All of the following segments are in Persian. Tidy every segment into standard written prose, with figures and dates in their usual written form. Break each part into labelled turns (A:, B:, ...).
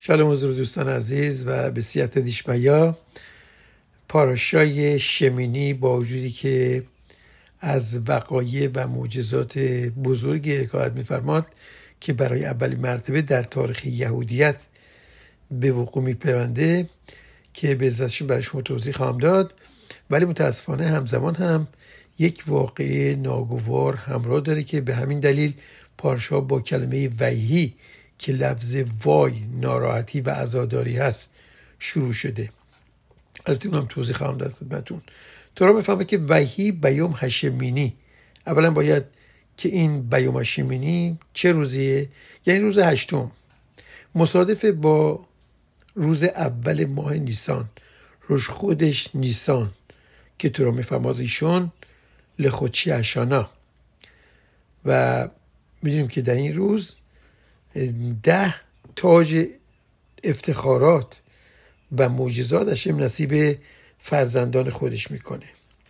A: شالوم حضور دوستان عزیز و به سیادت دیشمیا. پاراشای شمینی با وجودی که از وقایع و معجزات بزرگی حکایت می‌فرماد که برای اولین مرتبه در تاریخ یهودیت به وقوع می‌پیونده که به عزتش برای شما توضیح خواهم داد، ولی متاسفانه همزمان هم یک واقعه ناگوار همراه داره که به همین دلیل پاراشا با کلمه ویهی که لفظ وای، ناراحتی و عزاداری هست شروع شده. البته اونم توضیح خواهم داد خدمتون. تو را میفهمه که ویهی بیوم هشمینی، اولا باید که این بیوم هشمینی چه روزیه؟ یعنی روز هشتم، مصادف با روز اول ماه نیسان، روز خودش نیسان که تو را میفهماد ایشون لخوچی اشانا، و میدونیم که در این روز 10 تاج افتخارات و معجزات هشم نصیب فرزندان خودش میکنه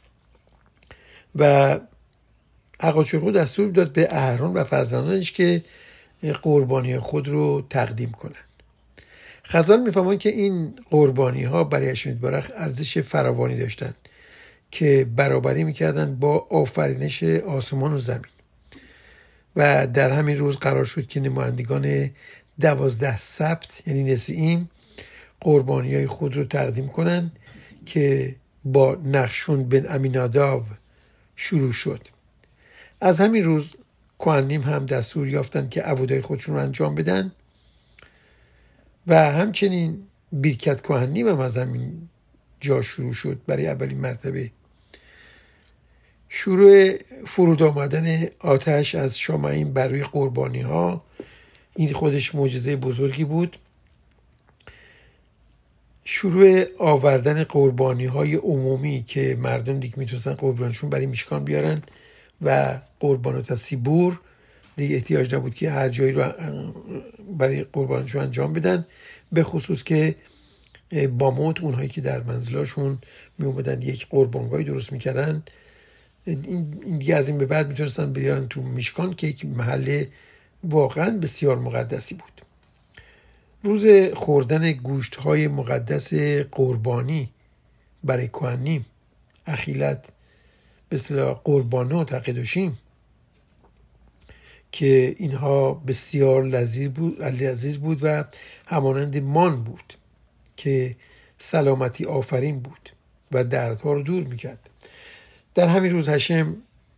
A: و اقاچرخو دستور داد به اهرون و فرزندانش که قربانی خود رو تقدیم کنن. خزان میفهمن که این قربانی ها برای هشم یتبارک ارزش فراوانی داشتن که برابری میکردن با آفرینش آسمان و زمین، و در همین روز قرار شد که نمایندگان 12 سبت یعنی نسییم قربانی های خود رو تقدیم کنن که با نخشون بن امیناداب شروع شد. از همین روز کهنیم هم دستور یافتن که عبودای خودشون رو انجام بدن و همچنین بیرکت کهنیم هم از همین جا شروع شد. برای اولین مرتبه شروع فرود آمدن آتش از شامعیم بر روی قربانی ها، این خودش معجزه بزرگی بود. شروع آوردن قربانی های عمومی که مردم دیگه میتونستن قربانشون برای میشکان بیارن و قربانات سیبور دیگه احتیاج نبود که هر جایی رو برای قربانشون انجام بدن، به خصوص که باموت اونهایی که در منزلاشون می اومدن یک قربانگاهی درست میکردن، این دیگه از این به بعد میتونستن بیارن تو میشکان که یک محل واقعا بسیار مقدسی بود. روز خوردن گوشت های مقدس قربانی برای کهنیم، اخیلت به اصطلاح قربانات قدوشیم، که اینها بسیار لذیذ بود و همانند مان بود که سلامتی آفرین بود و دردها رو دور میکرد. در همین روز هشم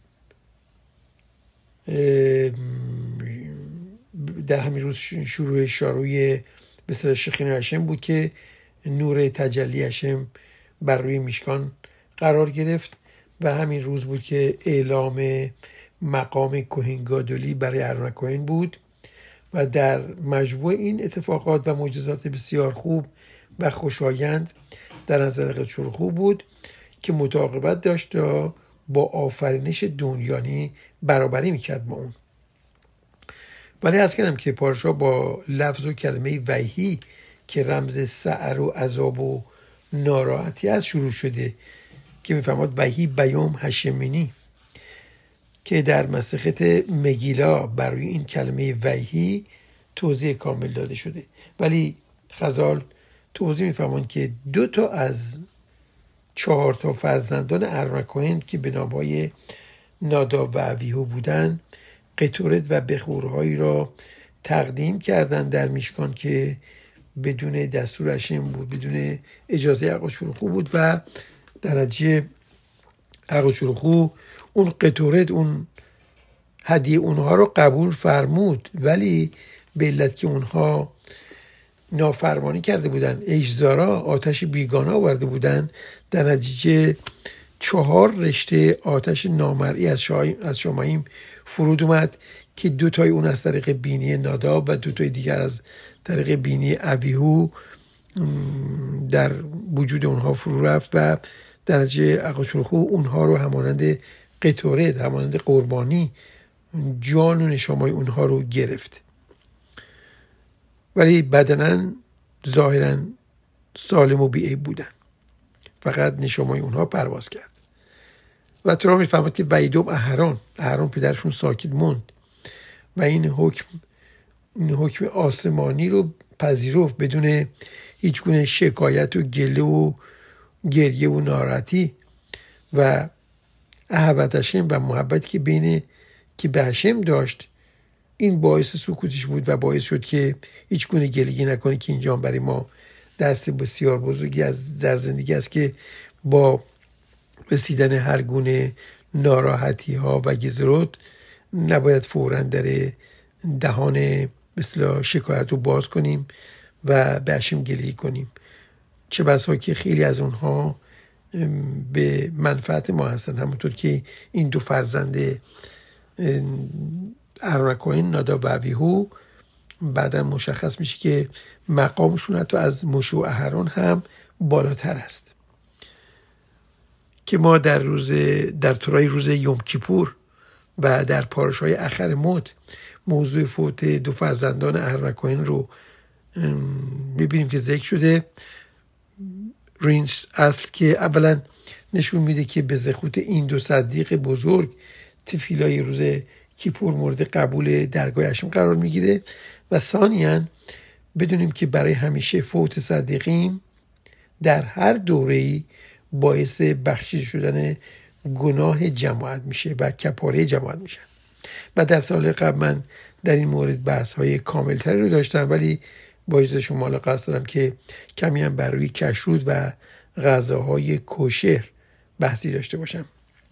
A: شروع شاروی بسیار شخین هشم بود که نور تجلی هشم بر روی میشکان قرار گرفت و همین روز بود که اعلام مقام کوهن گادولی برای اهرون کوهن بود و در مجموع این اتفاقات و معجزات بسیار خوب و خوشایند در نظر اقاچرخو بود که متعاقبت داشت تا با آفرینش دنیانی برابری میکرد با اون. ولی از کردم که پاراشا با لفظ و کلمه ویهی که رمز سعر و عذاب و ناراحتی از شروع شده که میفهمد ویهی بیوم هشمینی، که در مسخت مگیلا برای این کلمه ویهی توضیح کامل داده شده، ولی خزال توضیح میفهمند که 2 از 4 فرزندان اهرون کوهن که به نامهای ناداب و ابیهو بودن قطورت و بخورهایی را تقدیم کردند در میشکان که بدون دستور هشم بود، بدون اجازه اقاچرخو بود و درجه اقاچرخو اون قطورت، اون هدیه اونها رو قبول فرمود، ولی به علت که اونها نافرمانی کرده بودن، اجزارا آتش بیگانه آورده بودن، در نتیجه 4 رشته آتش نامرئی از شامعیم فرود اومد که 2 اون از طریق بینی ناداب و 2 دیگر از طریق بینی ابیهو در وجود اونها فرو رفت و درجه اقاچرخو اونها رو همانند قطورت، همانند قربانی، جان و نشامای اونها رو گرفت، ولی بدناً ظاهراً سالم و بی‌عیب بودن، فقط نشامای اونها پرواز کرد. و تو را میفهمد که ویدوم اهرون پدرشون ساکت موند و این حکم آسمانی رو پذیرفت بدون هیچ گونه شکایت و گله و گریه و ناراحتی و احبت هشم و محبتی که به هشم داشت. این باعث سکوتش بود و باعث شد که هیچ گونه گلگی نکنه که اینجا برای ما درس بسیار بزرگی در زندگی است که با رسیدن هر گونه ناراحتی ها و گزرود نباید فوراً در دهان مثل شکایت رو باز کنیم و به هشم گلگی کنیم، چه بسا که خیلی از اونها به منفعت ما هستن. همونطور که این دو فرزند اهرون کوهین، ناداب و ابیهو، بعدا مشخص میشه که مقامشون حتی از موشه و اهرون هم بالاتر است. که ما در تورای روز یوم کیپور و در پارشای اخر موت موضوع فوت دو فرزندان اهرون کوهین رو میبینیم که ذکر شده. این اصل که اولا نشون میده که به زخوت این دو صدیق بزرگ تفیلای روز کیپور مورد قبول درگاه هشم قرار میگیره و ثانیاً بدونیم که برای همیشه فوت صدیقین در هر دوره‌ای باعث بخشیده شدن گناه جماعت میشه و کفاره جماعت میشه. و در سال قبل من در این مورد بحث‌های کاملتری رو داشتم، ولی با اجازه شما الان قصد دارم که کمی هم بر روی کشرود و غذاهای کوشر بحثی داشته باشم.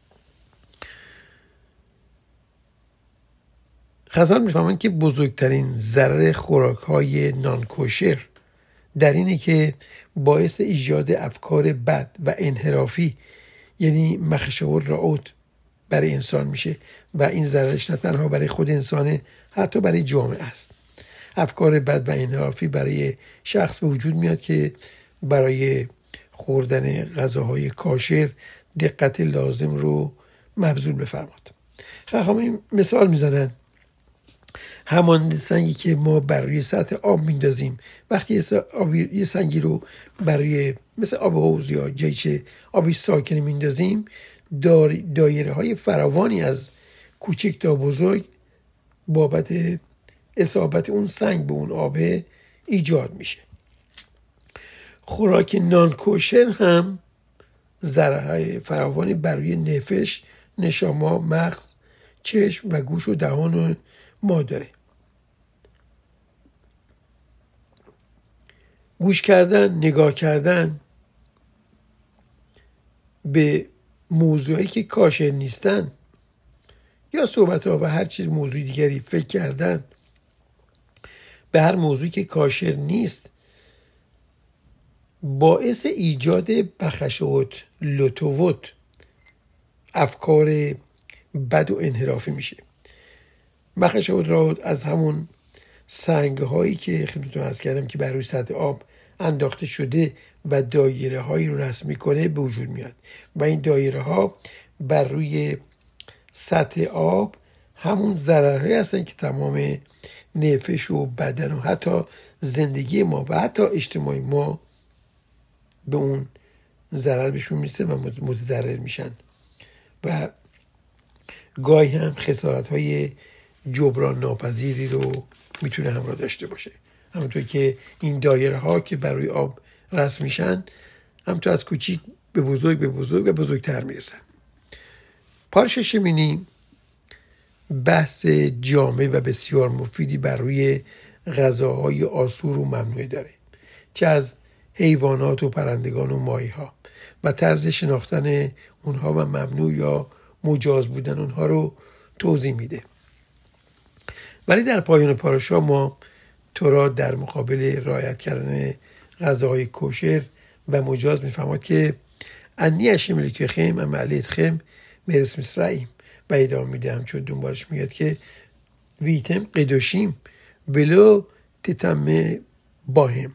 A: خزان میفهمند که بزرگترین ضرر خوراک‌های نانکوشر در اینه که باعث ایجاد افکار بد و انحرافی، یعنی مخشوار رعود، برای انسان میشه و این ضررش نه تنها برای خود انسانه، حتی برای جامعه است. افکار بد و انحرافی برای شخص به وجود میاد که برای خوردن غذاهای کاشر دقت لازم رو مبذول بفرماد. خواهم مثال میزنن همان سنگی که ما بر روی سطح آب میندازیم، وقتی یه سنگی رو برای مثل آب حوض یا جیچه آبی ساکن میندازیم، دایره های فراوانی از کوچک تا بزرگ بابت اصابت اون سنگ به اون آب ایجاد میشه. خوراک نانکوشر هم ضررهای فراوانی بر روی نفش، نشاما، مغز، چشم و گوش و دهان ما داره. گوش کردن، نگاه کردن به موضوعی که کاشر نیستن یا صحبت ها و هر چیز موضوع دیگری فکر کردن به هر موضوعی که کاشر نیست باعث ایجاد بخشوت، لطوت، افکار بد و انحرافی میشه. بخشوت را از همون سنگ هایی که خدمتتون عرض کردم که بر روی سطح آب انداخته شده و دایره هایی رو رسم میکنه به وجود میاد و این دایره ها بر روی سطح آب همون ضررهایی هستن که تمام نفش و بدن و حتی زندگی ما و حتی اجتماع ما به اون ضرر بهشون میرسه و متضرر میشن و گاهی هم خسارت های جبران ناپذیری رو میتونه همراه داشته باشه. همونطور که این دایره ها که بر روی آب رسم میشن همونطور از کوچیک به بزرگ و بزرگتر میرسن. پارش شمینی بحث جامع و بسیار مفیدی بر روی غذاهای آسور و ممنوع داره، چه از حیوانات و پرندگان و ماهی ها و طرز شناختن اونها و ممنوع یا مجاز بودن اونها رو توضیح میده. ولی در پایان پاراشا ما تورا در مقابل رعایت کردن غذاهای کوشر و مجاز میفهمد که انی هشم الوکیکم ام علیتکم בארץ מצרים و ادامه میده. همچون دنبالش میاد که ویتم قدوشیم ولو تتمه باهم،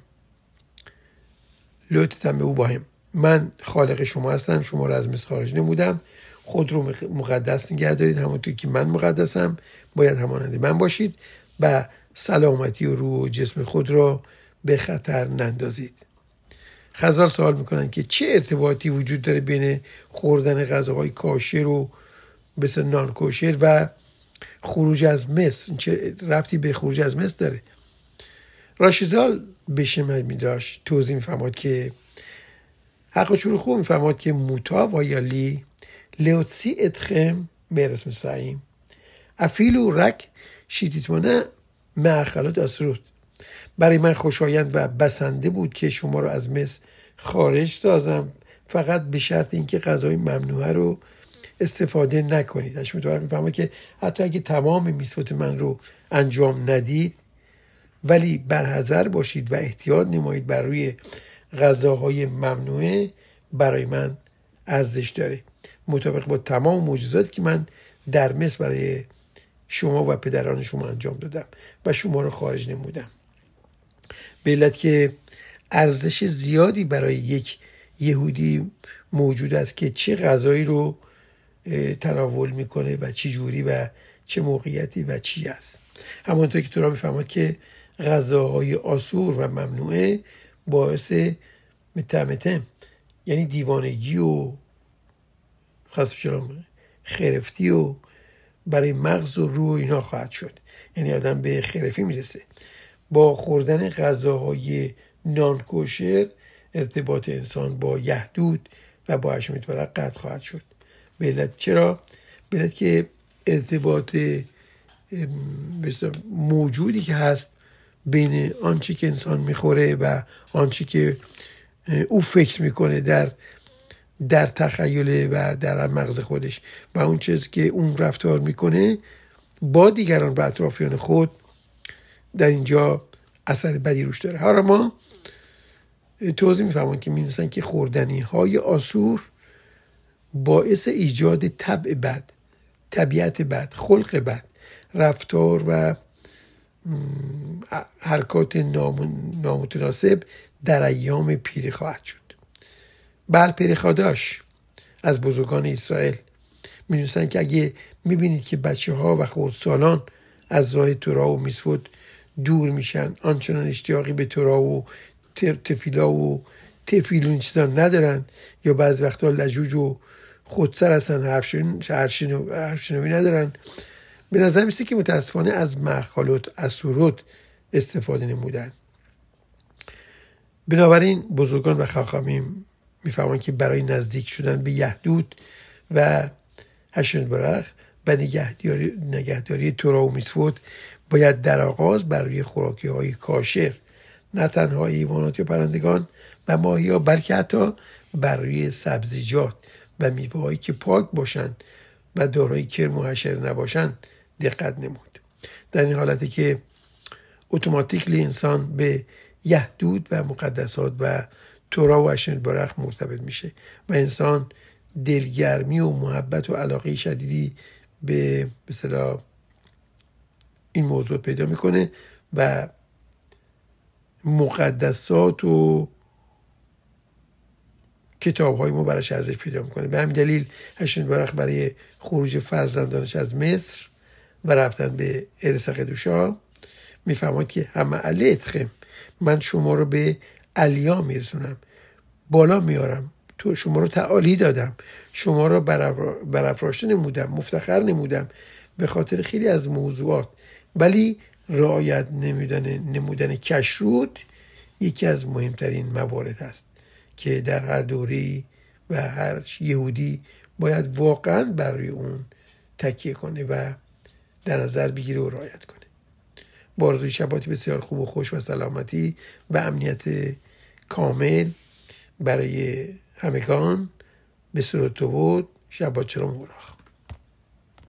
A: لو تتمه او باهم، من خالق شما هستم، شما رو از مصر خارج نمودم، خود رو مقدس نگه دارید همونطور که من مقدسم، باید همانند من باشید و سلامتی و روح و جسم خود را به خطر نندازید. خزال سوال میکنن که چه ارتباطی وجود داره بین خوردن غذاهای کاشر و مثل نان کوشر و خروج از مصر؟ چه ربطی به خروج از مصر داره؟ راشیزال بشه میداشت توضیح میفهمد که حق شروع خوب میفهمد که موتا و یالی لیوتسی اتخم مرس مساییم افیلو رک شیدیتمانه معخلات اسرود. برای من خوشایند و بسنده بود که شما رو از مصر خارج سازم، فقط به شرط اینکه غذای ممنوعه رو استفاده نکنید. اش میفهمم که حتی اگه تمام میثوات من رو انجام ندید، ولی برحذر باشید و احتیاط نمایید بر روی غذاهای ممنوعه برای من ارزش داره، مطابق با تمام معجزاتی که من در مصر برای شما و پدران شما انجام دادم و شما رو خارج نمودم. به علت که ارزش زیادی برای یک یهودی موجود است که چه غذایی رو تناول میکنه و چه جوری و چه موقعیتی و چی است. همونطور که تورا میفهمد که غذاهای آسور و ممنوعه باعث متمتم یعنی دیوانگی و خرفتی و برای مغز و روح اینا خواهد شد، یعنی آدم به خرفی میرسه. با خوردن غذاهای نانکوشر ارتباط انسان با یهدود و با هشمت ورق قطع خواهد شد. به علت چرا؟ به علت که ارتباط موجودی که هست بین آنچه که انسان میخوره و آنچه که او فکر میکنه در تخیل و در مغز خودش و اون چیزی که اون رفتار میکنه با دیگران و اطرافیان خود در اینجا اثر بدی روش داره. حالا ما توضیح میفهمون که می‌نویسن که خوردنی های آسور باعث ایجاد طبع بد، طبیعت بد، خلق بد، رفتار و حرکات نامتناسب در ایام پیری خواهد شد. بل پریخاداش از بزرگان اسرائیل می‌نویسن که اگه می‌بینید که بچه‌ها و خردسالان از راه تورا و میثوات دور میشن، آنچنان اشتیاقی به تورا و تفیلا و تفیل این چیزا ندارن یا بعض وقتا لجوج و خودسر هستن، حرفشنوی ندارن، به نظر میسه که متاسفانه از مخالط اسورود استفاده نمودن. بنابراین بزرگان و خاخامیم میفهمن که برای نزدیک شدن به یهدود و هشمت برخ و نگهداری تورا و میثوات باید در آغاز بر روی خوراکی های کاشر، نه تنها حیوانات یا پرندگان و ماهی ها، بلکه حتی بر روی سبزیجات و میوه هایی که پاک باشند و دارای کرم و حشره نباشند دقت نمود. در این حالتی که اتوماتیکلی انسان به یهدود و مقدسات و تورا و هشمت برخ مرتبط میشه و انسان دلگرمی و محبت و علاقه شدیدی به مثلا این موضوع پیدا میکنه و مقدسات و کتاب های ما براش ارزش پیدا میکنه. به همین دلیل هشمت برخ برای خروج فرزندانش از مصر و رفتن به ارث قدوشا میفهمد که همه علیتخم، من شما رو به علیا میرسونم، بالا میارم، تو شما رو تعالی دادم، شما رو برافراشته نمودم، مفتخر نمودم به خاطر خیلی از موضوعات، ولی رعایت نمودن کشروت یکی از مهمترین موارد است که در هر دوره‌ای و هر یهودی باید واقعا برای اون تکیه کنه و در نظر بگیره و رعایت کنه. با آرزوی شباتی بسیار خوب و خوش و سلامتی و امنیت کامل برای همگان، به سرود شبات شلوم.